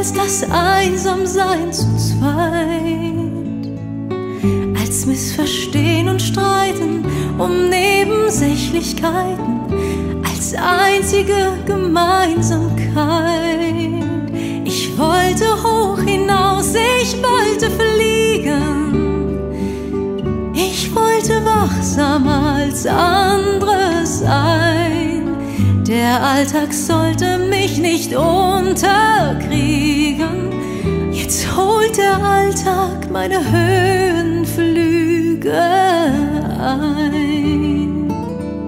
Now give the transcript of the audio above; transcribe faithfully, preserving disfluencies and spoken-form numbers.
als das Einsamsein zu zweit, als Missverstehen und Streiten um Nebensächlichkeiten, als einzige Gemeinsamkeit. Ich wollte hoch hinaus, ich wollte fliegen, ich wollte wachsamer als andere sein. Der Alltag sollte mich nicht unterkriegen. Jetzt holt der Alltag meine Höhenflüge ein.